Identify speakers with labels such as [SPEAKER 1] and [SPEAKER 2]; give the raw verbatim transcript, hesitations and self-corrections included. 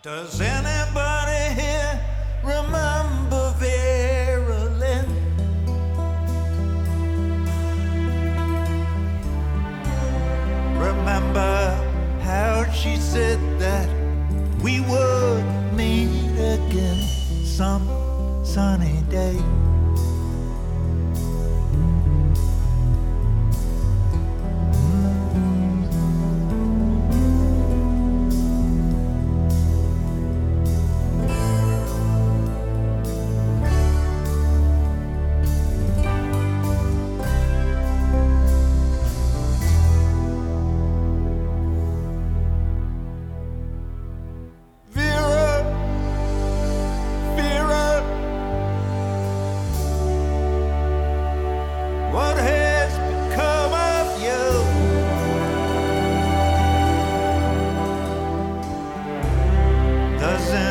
[SPEAKER 1] Does anybody here remember Vera Lynn? Remember how she said that we would meet again some sunny day? Does